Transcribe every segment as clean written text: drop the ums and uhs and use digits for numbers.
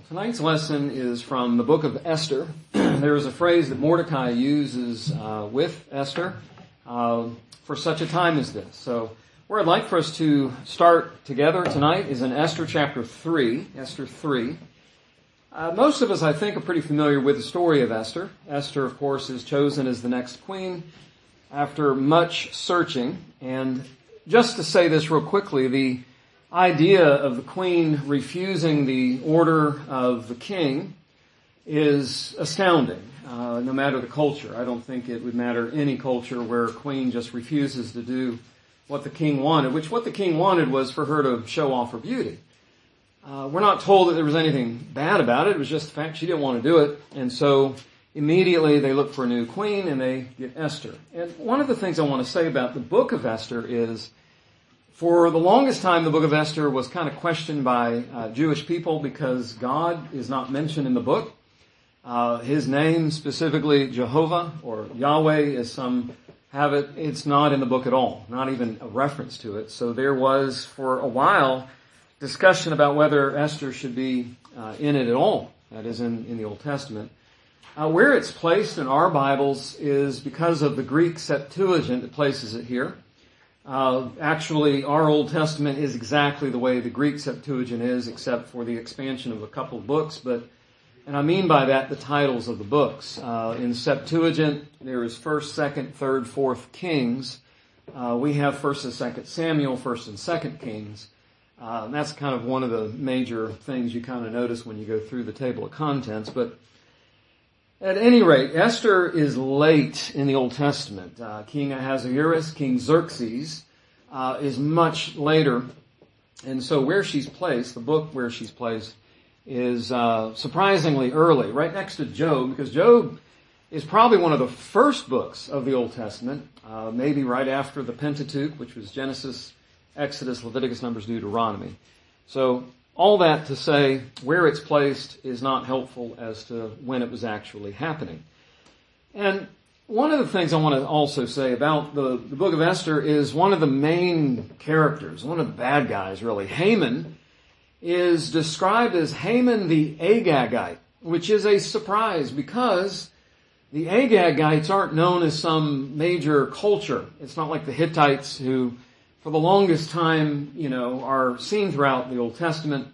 Tonight's lesson is from the book of Esther. There is a phrase that Mordecai uses with Esther for such a time as this. So where I'd like for us to start together tonight is in Esther chapter 3. Esther 3. Most of us, I think, are pretty familiar with the story of Esther. Esther, of course, is chosen as the next queen after much searching. And just to say this real quickly, the idea of the queen refusing the order of the king is astounding, no matter the culture. I don't think it would matter any culture where a queen just refuses to do what the king wanted, which what the king wanted was for her to show off her beauty. We're not told that there was anything bad about it. It was just the fact she didn't want to do it. And so immediately they look for a new queen and they get Esther. And one of the things I want to say about the book of Esther is, for the longest time, the book of Esther was kind of questioned by Jewish people because God is not mentioned in the book. His name, specifically Jehovah or Yahweh, as some have it, it's not in the book at all, not even a reference to it. So there was, for a while, discussion about whether Esther should be in it at all, that is in the Old Testament. Where it's placed in our Bibles is because of the Greek Septuagint that places it here. Actually, our Old Testament is exactly the way the Greek Septuagint is, except for the expansion of a couple of books. And I mean by that the titles of the books. In Septuagint, there is 1st, 2nd, 3rd, 4th Kings. We have 1st and 2nd Samuel, 1st and 2nd Kings. And that's kind of one of the major things you kind of notice when you go through the table of contents. But at any rate, Esther is late in the Old Testament. King Ahasuerus, King Xerxes, is much later. And so where she's placed, the book where she's placed, is surprisingly early, right next to Job, because Job is probably one of the first books of the Old Testament, maybe right after the Pentateuch, which was Genesis, Exodus, Leviticus, Numbers, Deuteronomy. So all that to say, where it's placed is not helpful as to when it was actually happening. And one of the things I want to also say about the book of Esther is one of the main characters, one of the bad guys really, Haman, is described as Haman the Agagite, which is a surprise because the Agagites aren't known as some major culture. It's not like the Hittites who, for the longest time, are seen throughout the Old Testament.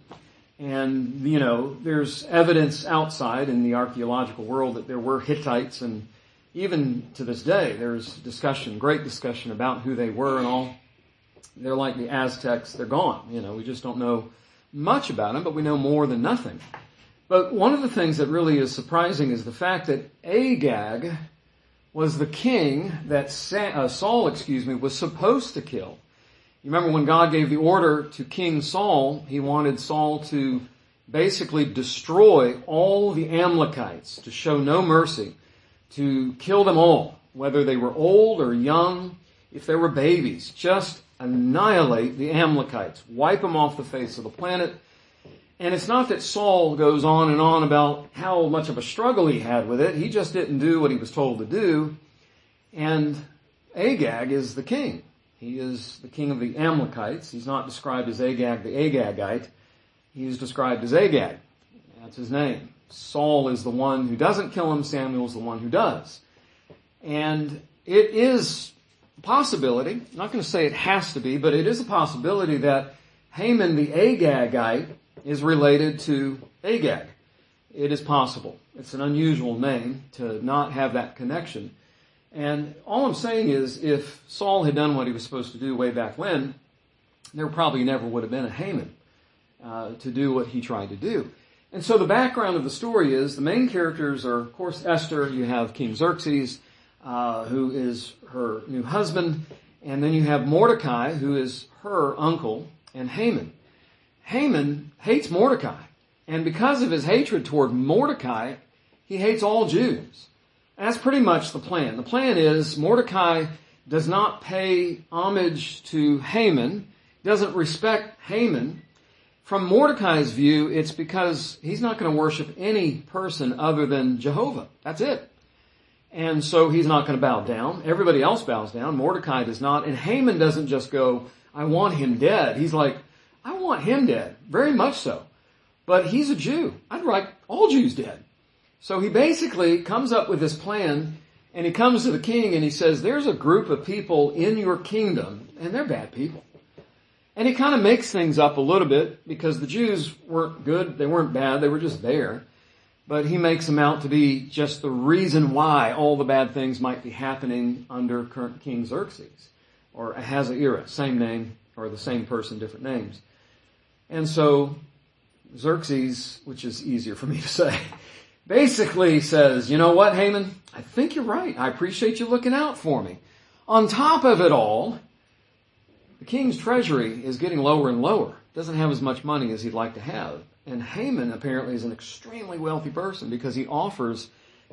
And, there's evidence outside in the archaeological world that there were Hittites. And even to this day, there's great discussion about who they were and all. They're like the Aztecs. They're gone. We just don't know much about them, but we know more than nothing. But one of the things that really is surprising is the fact that Agag was the king that Saul was supposed to kill. You remember when God gave the order to King Saul, he wanted Saul to basically destroy all the Amalekites, to show no mercy, to kill them all, whether they were old or young, if they were babies, just annihilate the Amalekites, wipe them off the face of the planet. And it's not that Saul goes on and on about how much of a struggle he had with it. He just didn't do what he was told to do. And Agag is the king. He is the king of the Amalekites. He's not described as Agag the Agagite. He's described as Agag. That's his name. Saul is the one who doesn't kill him. Samuel is the one who does. And it is a possibility, I'm not going to say it has to be, but it is a possibility that Haman the Agagite is related to Agag. It is possible. It's an unusual name to not have that connection. And all I'm saying is, if Saul had done what he was supposed to do way back when, there probably never would have been a Haman to do what he tried to do. And so the background of the story is, the main characters are, of course, Esther. You have King Xerxes, who is her new husband. And then you have Mordecai, who is her uncle, and Haman. Haman hates Mordecai. And because of his hatred toward Mordecai, he hates all Jews. That's pretty much the plan. The plan is Mordecai does not pay homage to Haman, doesn't respect Haman. From Mordecai's view, it's because he's not going to worship any person other than Jehovah. That's it. And so he's not going to bow down. Everybody else bows down. Mordecai does not. And Haman doesn't just go, I want him dead. He's like, I want him dead. Very much so. but he's a Jew. I'd like all Jews dead. So he basically comes up with this plan, and he comes to the king and he says, there's a group of people in your kingdom, and they're bad people. And he kind of makes things up a little bit because the Jews weren't good, they weren't bad, they were just there. But he makes them out to be just the reason why all the bad things might be happening under current King Xerxes, or Ahasuerus, same name, or the same person, different names. And so Xerxes, which is easier for me to say, basically says, you know what, Haman, I think you're right. I appreciate you looking out for me. On top of it all, the king's treasury is getting lower and lower. Doesn't have as much money as he'd like to have. And Haman apparently is an extremely wealthy person because he offers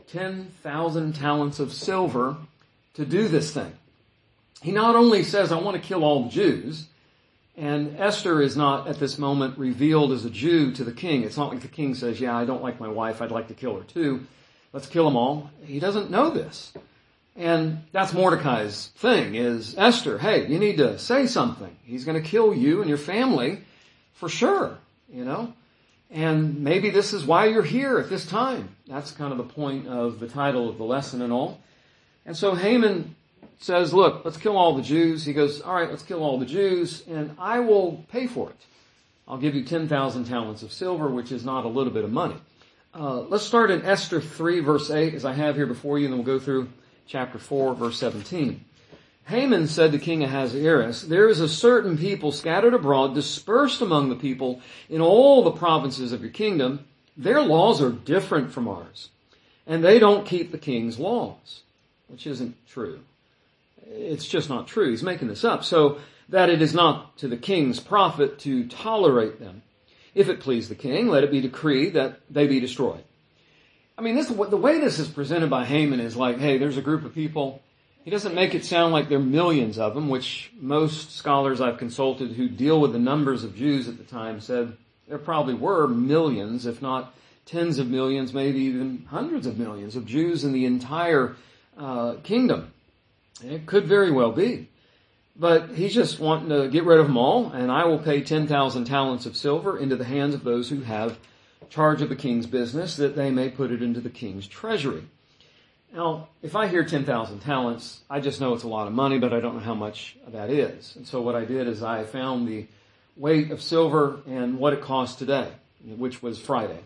10,000 talents of silver to do this thing. He not only says, I want to kill all the Jews, and Esther is not at this moment revealed as a Jew to the king. It's not like the king says, yeah, I don't like my wife, I'd like to kill her too. Let's kill them all. He doesn't know this. And that's Mordecai's thing is, Esther, hey, you need to say something. He's going to kill you and your family for sure, you know. And maybe this is why you're here at this time. That's kind of the point of the title of the lesson and all. And so Haman says, look, let's kill all the Jews. He goes, all right, let's kill all the Jews, and I will pay for it. I'll give you 10,000 talents of silver, which is not a little bit of money. Let's start in Esther 3, verse 8, as I have here before you, and then we'll go through chapter 4, verse 17. Haman said to King Ahasuerus, there is a certain people scattered abroad, dispersed among the people in all the provinces of your kingdom. Their laws are different from ours, and they don't keep the king's laws, which isn't true. It's just not true. He's making this up, so that it is not to the king's profit to tolerate them. If it please the king, let it be decreed that they be destroyed. I mean, the way this is presented by Haman is like, hey, there's a group of people. He doesn't make it sound like there are millions of them, which most scholars I've consulted who deal with the numbers of Jews at the time said there probably were millions, if not tens of millions, maybe even hundreds of millions of Jews in the entire kingdom. And it could very well be. But he's just wanting to get rid of them all, and I will pay 10,000 talents of silver into the hands of those who have charge of the king's business, that they may put it into the king's treasury. Now, if I hear 10,000 talents, I just know it's a lot of money, but I don't know how much that is. And so what I did is I found the weight of silver and what it costs today, which was Friday.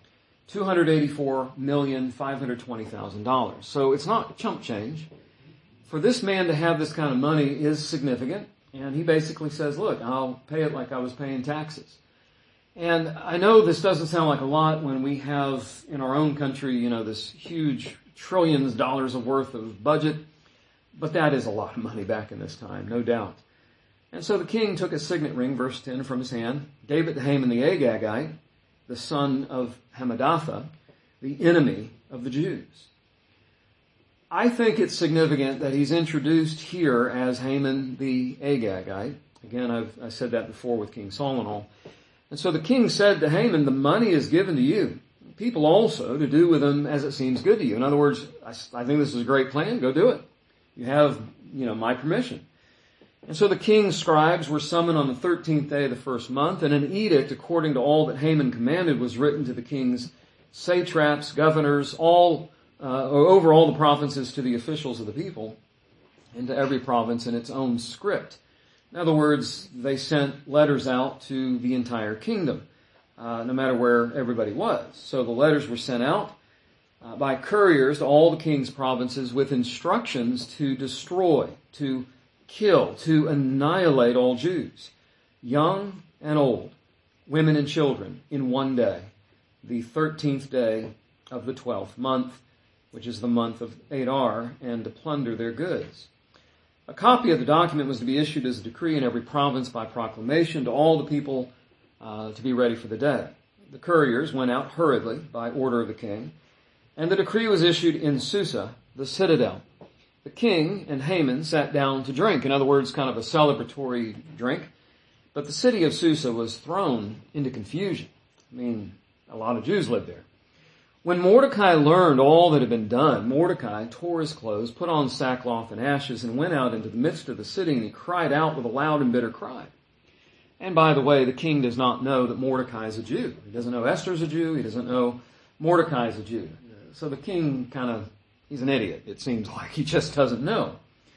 $284,520,000. So it's not chump change. For this man to have this kind of money is significant. And he basically says, look, I'll pay it like I was paying taxes. And I know this doesn't sound like a lot when we have in our own country, you know, this huge trillions of dollars worth of budget, but that is a lot of money back in this time, no doubt. And so the king took a signet ring, verse 10, from his hand, gave it to Haman the Agagite, the son of Hammedatha, the enemy of the Jews. I think it's significant that he's introduced here as Haman the Agagite. Again, I said that before with King Saul and all. And so the king said to Haman, the money is given to you, people also, to do with them as it seems good to you. In other words, I think this is a great plan. Go do it. You have, my permission. And so the king's scribes were summoned on the 13th day of the first month, and an edict according to all that Haman commanded was written to the king's satraps, governors, over all the provinces, to the officials of the people, and to every province in its own script. In other words, they sent letters out to the entire kingdom, no matter where everybody was. So the letters were sent out by couriers to all the king's provinces with instructions to destroy, to kill, to annihilate all Jews, young and old, women and children, in one day, the 13th day of the 12th month, which is the month of Adar, and to plunder their goods. A copy of the document was to be issued as a decree in every province by proclamation to all the people to be ready for the day. The couriers went out hurriedly by order of the king, and the decree was issued in Susa, the citadel. The king and Haman sat down to drink, in other words, kind of a celebratory drink, but the city of Susa was thrown into confusion. I mean, a lot of Jews lived there. When Mordecai learned all that had been done, Mordecai tore his clothes, put on sackcloth and ashes, and went out into the midst of the city, and he cried out with a loud and bitter cry. And by the way, the king does not know that Mordecai is a Jew. He doesn't know Esther's a Jew. He doesn't know Mordecai is a Jew. So the king he's an idiot, it seems like. He just doesn't know.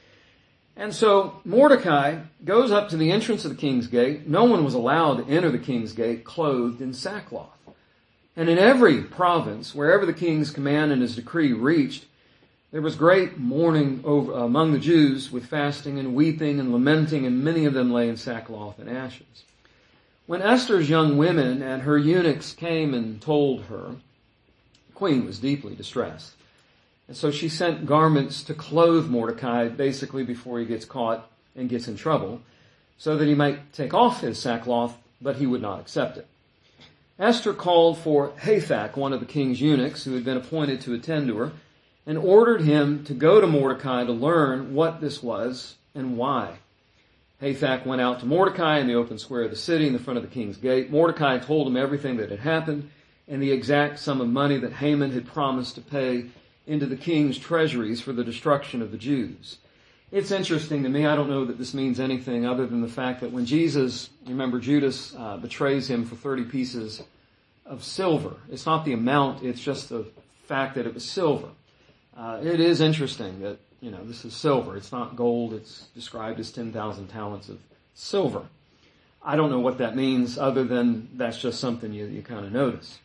And so Mordecai goes up to the entrance of the king's gate. No one was allowed to enter the king's gate clothed in sackcloth. And in every province, wherever the king's command and his decree reached, there was great mourning among the Jews with fasting and weeping and lamenting, and many of them lay in sackcloth and ashes. When Esther's young women and her eunuchs came and told her, the queen was deeply distressed. And so she sent garments to clothe Mordecai basically before he gets caught and gets in trouble, so that he might take off his sackcloth, but he would not accept it. Esther called for Hathach, one of the king's eunuchs who had been appointed to attend to her, and ordered him to go to Mordecai to learn what this was and why. Hathach went out to Mordecai in the open square of the city in the front of the king's gate. Mordecai told him everything that had happened and the exact sum of money that Haman had promised to pay into the king's treasuries for the destruction of the Jews. It's interesting to me. I don't know that this means anything other than the fact that when Jesus, remember Judas betrays him for 30 pieces of silver. It's not the amount, it's just the fact that it was silver. It is interesting that, this is silver. It's not gold. It's described as 10,000 talents of silver. I don't know what that means other than that's just something you kind of notice.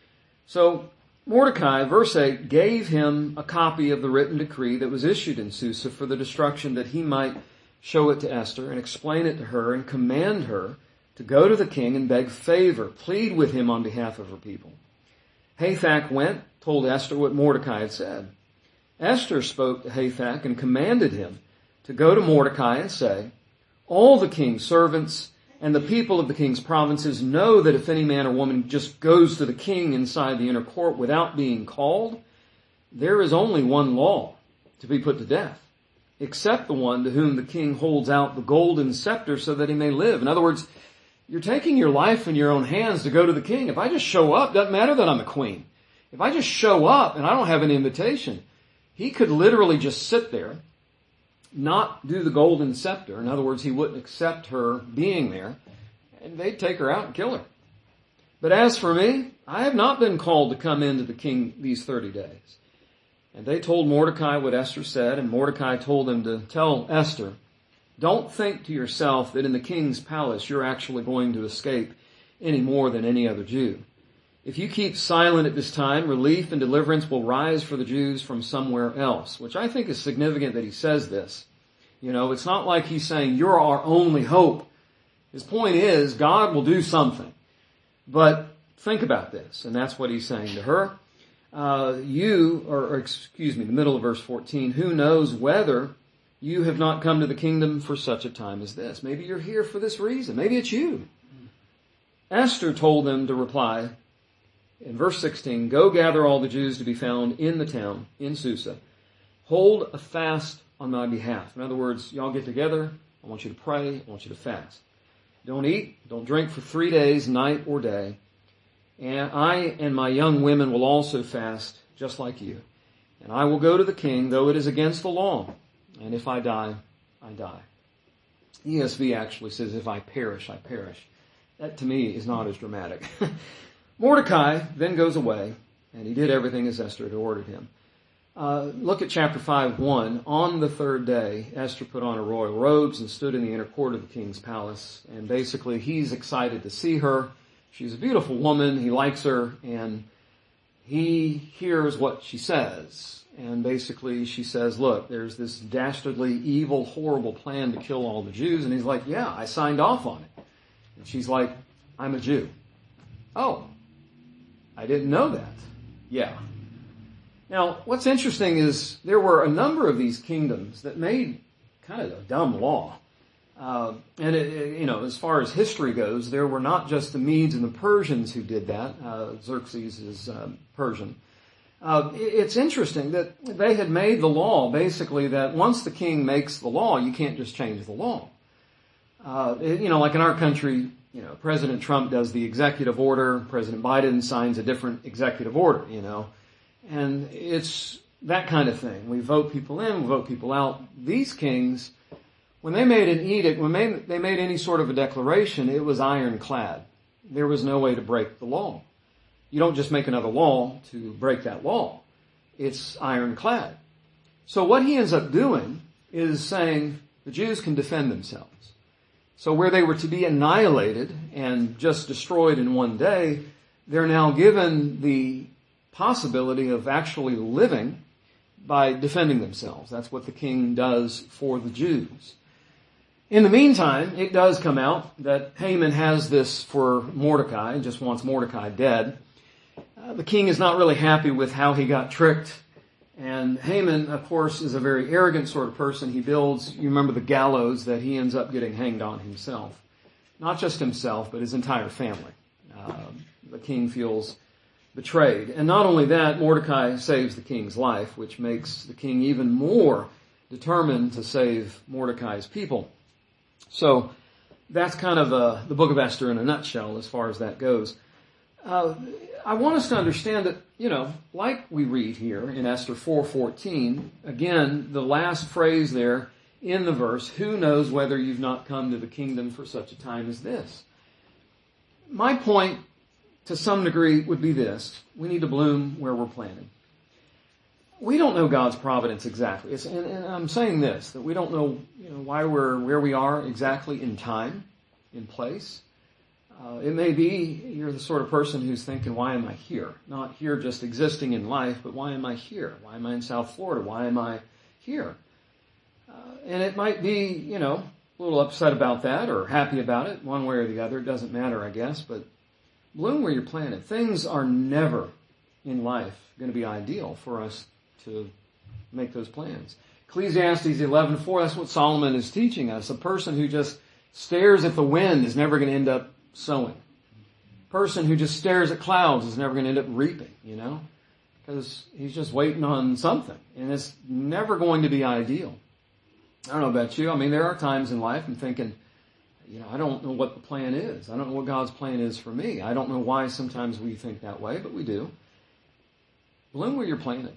So Mordecai, verse 8, gave him a copy of the written decree that was issued in Susa for the destruction, that he might show it to Esther and explain it to her and command her to go to the king and beg favor, plead with him on behalf of her people. Hathach went, told Esther what Mordecai had said. Esther spoke to Hathach and commanded him to go to Mordecai and say, all the king's servants and the people of the king's provinces know that if any man or woman just goes to the king inside the inner court without being called, there is only one law to be put to death, except the one to whom the king holds out the golden scepter so that he may live. In other words, you're taking your life in your own hands to go to the king. If I just show up, doesn't matter that I'm a queen. If I just show up and I don't have an invitation, he could literally just sit there, not do the golden scepter. In other words, he wouldn't accept her being there, and they'd take her out and kill her. But as for me, I have not been called to come into the king these 30 days. And they told Mordecai what Esther said, and Mordecai told them to tell Esther, don't think to yourself that in the king's palace you're actually going to escape any more than any other Jew. If you keep silent at this time, relief and deliverance will rise for the Jews from somewhere else, which I think is significant that he says this. It's not like he's saying, you're our only hope. His point is, God will do something. But think about this, and that's what he's saying to her. The middle of verse 14, who knows whether you have not come to the kingdom for such a time as this? Maybe you're here for this reason. Maybe it's you. Esther told them to reply, in verse 16, go gather all the Jews to be found in the town, in Susa. Hold a fast on my behalf. In other words, y'all get together. I want you to pray. I want you to fast. Don't eat. Don't drink for 3 days, night or day. And I and my young women will also fast, just like you. And I will go to the king, though it is against the law. And if I die, I die. ESV actually says, if I perish, I perish. That to me is not as dramatic. Mordecai then goes away, and he did everything as Esther had ordered him. Look at chapter 5:1. On the third day, Esther put on her royal robes and stood in the inner court of the king's palace. And basically, he's excited to see her. She's a beautiful woman. He likes her, and he hears what she says. And basically, she says, look, there's this dastardly, evil, horrible plan to kill all the Jews. And he's like, yeah, I signed off on it. And she's like, I'm a Jew. Oh, I didn't know that. Yeah. Now, what's interesting is there were a number of these kingdoms that made kind of a dumb law. As far as history goes, there were not just the Medes and the Persians who did that. Xerxes is Persian. It's interesting that they had made the law, basically, that once the king makes the law, you can't just change the law. Like in our country, President Trump does the executive order, President Biden signs a different executive order, and it's that kind of thing. We vote people in, we vote people out. These kings, when they made an edict, when they made any sort of a declaration, it was ironclad. There was no way to break the law. You don't just make another law to break that law. It's ironclad. So what he ends up doing is saying the Jews can defend themselves. So where they were to be annihilated and just destroyed in one day, they're now given the possibility of actually living by defending themselves. That's what the king does for the Jews. In the meantime, it does come out that Haman has this for Mordecai and just wants Mordecai dead. The king is not really happy with how he got tricked. And Haman, of course, is a very arrogant sort of person. He builds, you remember the gallows that he ends up getting hanged on himself. Not just himself, but his entire family. The king feels betrayed. And not only that, Mordecai saves the king's life, which makes the king even more determined to save Mordecai's people. So that's kind of the book of Esther in a nutshell as far as that goes. I want us to understand that, like we read here in Esther 4:14, again, the last phrase there in the verse, who knows whether you've not come to the kingdom for such a time as this? My point, to some degree, would be this. We need to bloom where we're planted. We don't know God's providence exactly. And I'm saying this, that we don't know, why we're where we are exactly in time, in place. It may be you're the sort of person who's thinking, why am I here? Not here just existing in life, but why am I here? Why am I in South Florida? Why am I here? And it might be, a little upset about that or happy about it, one way or the other. It doesn't matter, I guess, but bloom where you're planted. Things are never in life going to be ideal for us to make those plans. Ecclesiastes 11:4, that's what Solomon is teaching us. A person who just stares at the wind is never going to end up sowing. A person who just stares at clouds is never going to end up reaping, because he's just waiting on something. And it's never going to be ideal. I don't know about you. I mean, there are times in life I'm thinking, I don't know what the plan is. I don't know what God's plan is for me. I don't know why sometimes we think that way, but we do. Bloom where you're planted.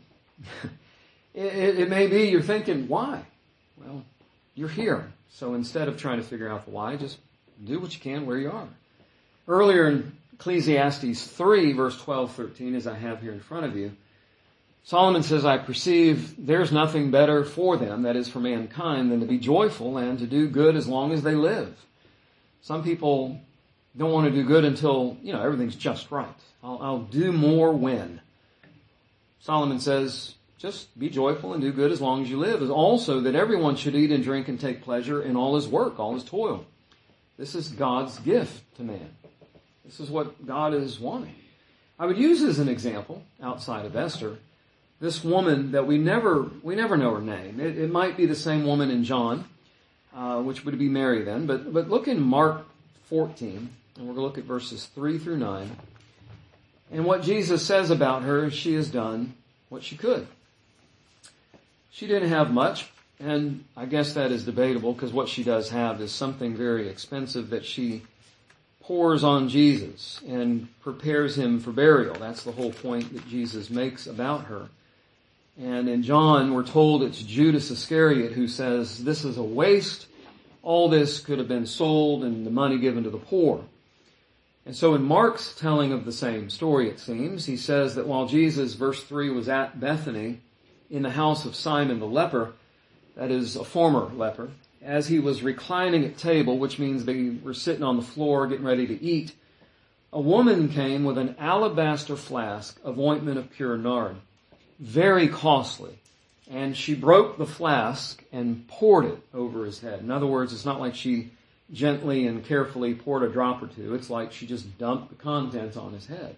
It may be you're thinking, why? Well, you're here. So instead of trying to figure out the why, just do what you can where you are. Earlier in Ecclesiastes 3, verse 12-13, as I have here in front of you, Solomon says, I perceive there's nothing better for them, that is for mankind, than to be joyful and to do good as long as they live. Some people don't want to do good until, everything's just right. I'll do more when. Solomon says, just be joyful and do good as long as you live. Also that everyone should eat and drink and take pleasure in all his work, all his toil. This is God's gift to man. This is what God is wanting. I would use as an example, outside of Esther, this woman that we never know her name. It might be the same woman in John, which would be Mary then. But look in Mark 14, and we're going to look at verses 3-9. And what Jesus says about her is she has done what she could. She didn't have much, and I guess that is debatable because what she does have is something very expensive that she pours on Jesus and prepares him for burial. That's the whole point that Jesus makes about her. And in John, we're told it's Judas Iscariot who says, this is a waste. All this could have been sold and the money given to the poor. And so in Mark's telling of the same story, it seems, he says that while Jesus, verse 3, was at Bethany in the house of Simon the leper, that is a former leper, as he was reclining at table, which means they were sitting on the floor getting ready to eat, a woman came with an alabaster flask of ointment of pure nard, very costly. And she broke the flask and poured it over his head. In other words, it's not like she gently and carefully poured a drop or two. It's like she just dumped the contents on his head.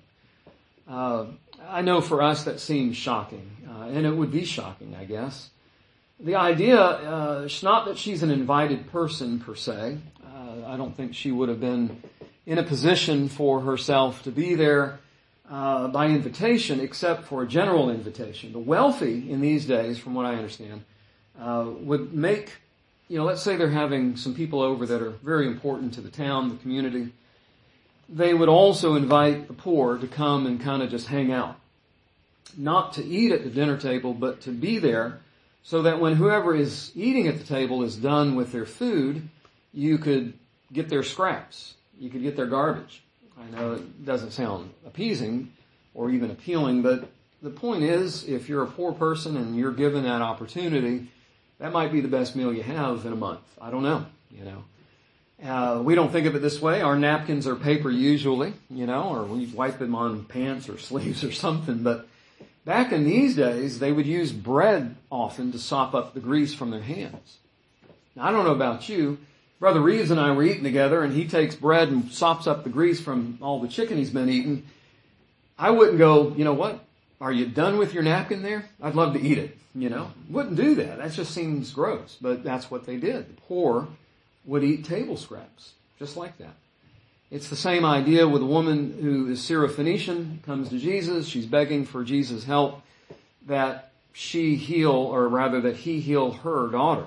I know for us that seems shocking, and it would be shocking, I guess. The idea, it's not that she's an invited person per se. I don't think she would have been in a position for herself to be there by invitation, except for a general invitation. The wealthy in these days, from what I understand, would make, let's say they're having some people over that are very important to the town, the community. They would also invite the poor to come and kind of just hang out. Not to eat at the dinner table, but to be there so that when whoever is eating at the table is done with their food, you could get their scraps. You could get their garbage. I know it doesn't sound appeasing or even appealing, but the point is, if you're a poor person and you're given that opportunity, that might be the best meal you have in a month. I don't know, we don't think of it this way. Our napkins are paper usually, or we wipe them on pants or sleeves or something. But back in these days, they would use bread often to sop up the grease from their hands. Now, I don't know about you. Brother Reeves and I were eating together, and he takes bread and sops up the grease from all the chicken he's been eating. I wouldn't go, you know what? Are you done with your napkin there? I'd love to eat it, Wouldn't do that. That just seems gross. But that's what they did. The poor would eat table scraps, just like that. It's the same idea with a woman who is Syrophoenician, comes to Jesus. She's begging for Jesus' help that he heal her daughter.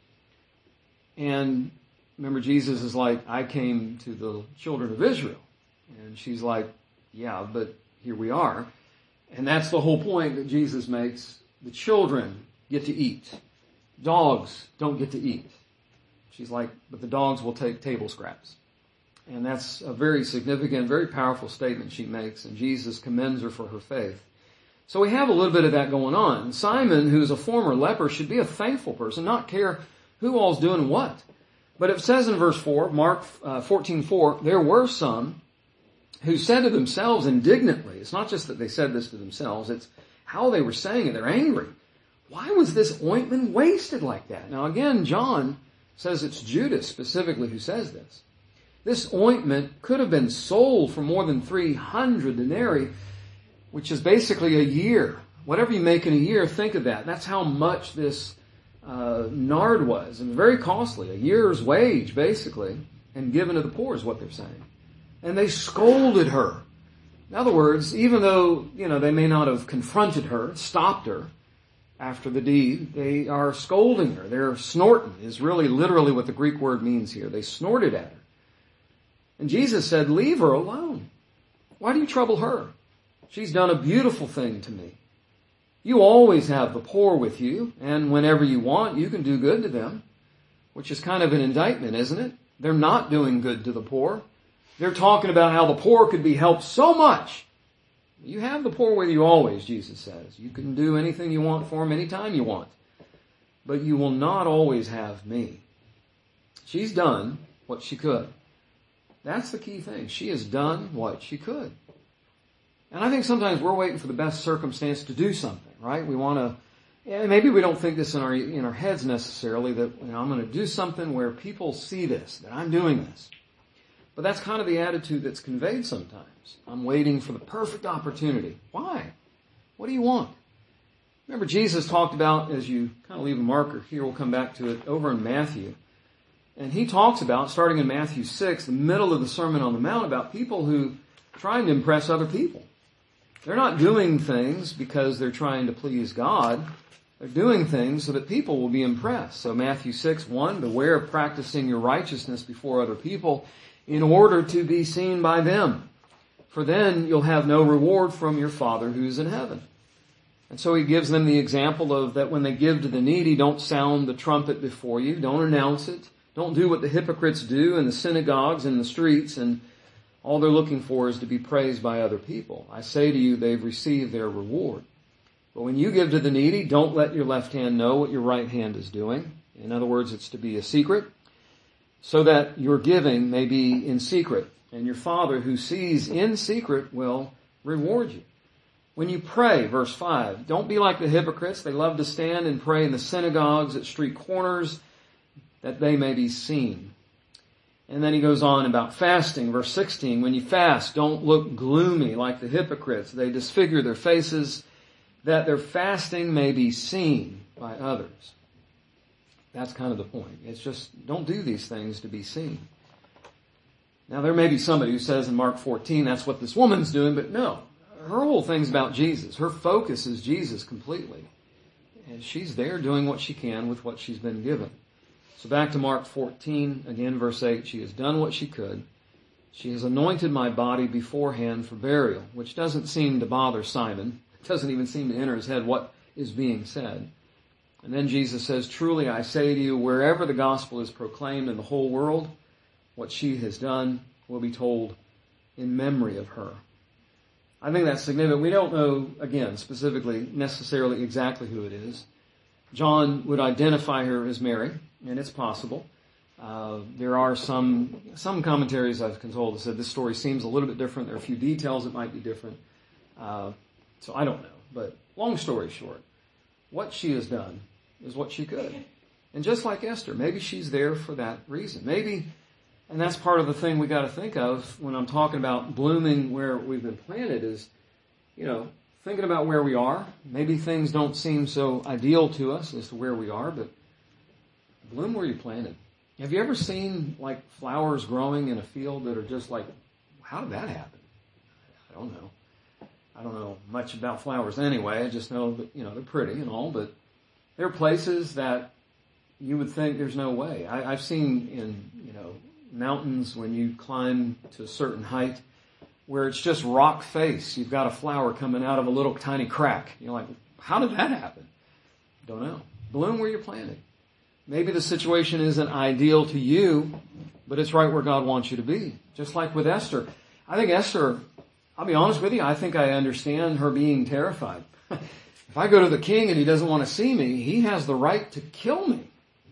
And remember, Jesus is like, I came to the children of Israel. And she's like, yeah, but here we are. And that's the whole point that Jesus makes. The children get to eat. Dogs don't get to eat. She's like, but the dogs will take table scraps. And that's a very significant, very powerful statement she makes, and Jesus commends her for her faith. So we have a little bit of that going on. Simon, who's a former leper, should be a thankful person, not care who all's doing what. But it says in verse 4, Mark 14:4, there were some who said to themselves indignantly, it's not just that they said this to themselves, it's how they were saying it. They're angry. Why was this ointment wasted like that? Now again, John says it's Judas specifically who says this. This ointment could have been sold for more than 300 denarii, which is basically a year. Whatever you make in a year, think of that. That's how much this nard was. And very costly. A year's wage, basically. And given to the poor is what they're saying. And they scolded her. In other words, even though, they may not have confronted her, stopped her after the deed, they are scolding her. They're snorting is really literally what the Greek word means here. They snorted at her. And Jesus said, leave her alone. Why do you trouble her? She's done a beautiful thing to me. You always have the poor with you, and whenever you want, you can do good to them, which is kind of an indictment, isn't it? They're not doing good to the poor. They're talking about how the poor could be helped so much. You have the poor with you always, Jesus says. You can do anything you want for them anytime you want. But you will not always have me. She's done what she could. That's the key thing. She has done what she could. And I think sometimes we're waiting for the best circumstance to do something, right? We want to, maybe we don't think this in our heads necessarily, that I'm going to do something where people see this, that I'm doing this. But that's kind of the attitude that's conveyed sometimes. I'm waiting for the perfect opportunity. Why? What do you want? Remember, Jesus talked about, as you kind of leave a marker here, we'll come back to it, over in Matthew. And he talks about, starting in Matthew 6, the middle of the Sermon on the Mount, about people who are trying to impress other people. They're not doing things because they're trying to please God. They're doing things so that people will be impressed. So Matthew 6:1, beware of practicing your righteousness before other people in order to be seen by them. For then you'll have no reward from your Father who's in heaven. And so he gives them the example of that when they give to the needy, don't sound the trumpet before you. Don't announce it. Don't do what the hypocrites do in the synagogues and the streets, and all they're looking for is to be praised by other people. I say to you, they've received their reward. But when you give to the needy, don't let your left hand know what your right hand is doing. In other words, it's to be a secret, so that your giving may be in secret, and your Father who sees in secret will reward you. When you pray, verse 5, don't be like the hypocrites. They love to stand and pray in the synagogues at street corners, that they may be seen. And then he goes on about fasting, verse 16. When you fast, don't look gloomy like the hypocrites. They disfigure their faces, that their fasting may be seen by others. That's kind of the point. It's just, don't do these things to be seen. Now, there may be somebody who says in Mark 14, that's what this woman's doing, but no. Her whole thing's about Jesus. Her focus is Jesus completely. And she's there doing what she can with what she's been given. So back to Mark 14, again, verse 8, she has done what she could. She has anointed my body beforehand for burial, which doesn't seem to bother Simon. It doesn't even seem to enter his head what is being said. And then Jesus says, truly I say to you, wherever the gospel is proclaimed in the whole world, what she has done will be told in memory of her. I think that's significant. We don't know, again, specifically, necessarily exactly who it is. John would identify her as Mary, and it's possible. There are some commentaries I've consulted that said this story seems a little bit different. There are a few details that might be different. So I don't know. But long story short, what she has done is what she could. And just like Esther, maybe she's there for that reason. Maybe, and that's part of the thing we got to think of when I'm talking about blooming where we've been planted is, thinking about where we are. Maybe things don't seem so ideal to us as to where we are, but bloom where you planted. Have you ever seen like flowers growing in a field that are just like, how did that happen? I don't know. I don't know much about flowers anyway. I just know that, they're pretty and all, but there are places that you would think there's no way. I've seen in, mountains when you climb to a certain height where it's just rock face. You've got a flower coming out of a little tiny crack. You're like, how did that happen? Don't know. Bloom where you're planted. Maybe the situation isn't ideal to you, but it's right where God wants you to be. Just like with Esther. I think Esther, I'll be honest with you, I think I understand her being terrified. If I go to the king and he doesn't want to see me, he has the right to kill me.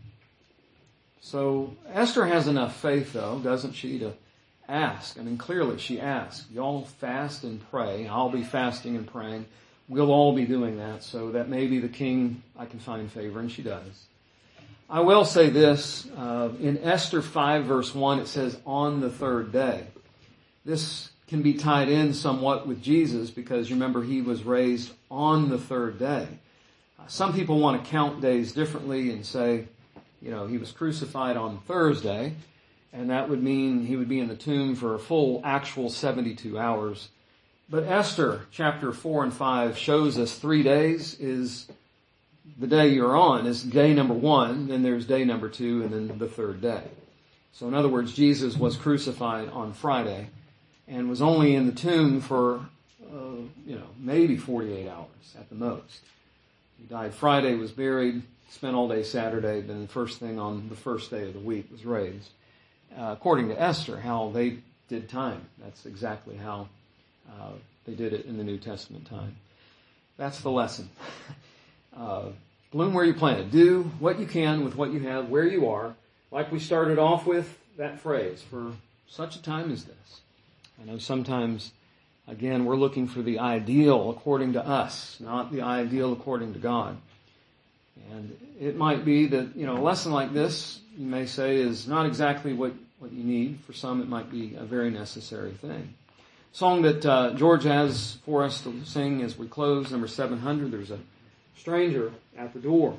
So Esther has enough faith, though, doesn't she, to ask. Clearly she asked. Y'all fast and pray. I'll be fasting and praying. We'll all be doing that so that maybe the king, I can find favor, and she does. I will say this, in Esther 5 verse 1 it says, on the third day. This can be tied in somewhat with Jesus because you remember he was raised on the third day. Some people want to count days differently and say, he was crucified on Thursday, and that would mean he would be in the tomb for a full actual 72 hours. But Esther chapter 4 and 5 shows us 3 days is the day you're on is day number 1, then there's day number 2, and then the third day. So in other words, Jesus was crucified on Friday and was only in the tomb for, maybe 48 hours at the most. He died Friday, was buried, spent all day Saturday, then the first thing on the first day of the week was raised. According to Esther, how they did time. That's exactly how they did it in the New Testament time. That's the lesson. Bloom where you planted. Do what you can with what you have, where you are. Like we started off with that phrase, for such a time as this. I know sometimes, again, we're looking for the ideal according to us, not the ideal according to God. And it might be that, a lesson like this, you may say, is not exactly what you need. For some, it might be a very necessary thing. Song that George has for us to sing as we close, number 700, There's a Stranger at the Door.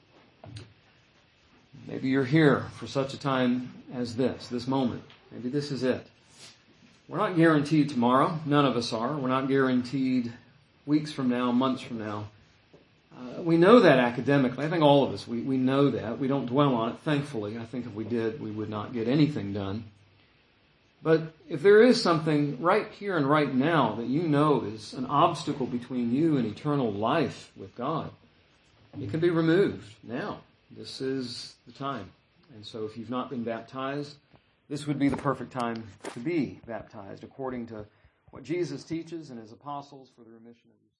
Maybe you're here for such a time as this moment. Maybe this is it. We're not guaranteed tomorrow. None of us are. We're not guaranteed weeks from now, months from now. We know that academically. I think all of us, we know that. We don't dwell on it, thankfully. I think if we did, we would not get anything done. But if there is something right here and right now that you know is an obstacle between you and eternal life with God, it can be removed now. This is the time. And so if you've not been baptized, this would be the perfect time to be baptized according to what Jesus teaches and his apostles for the remission of your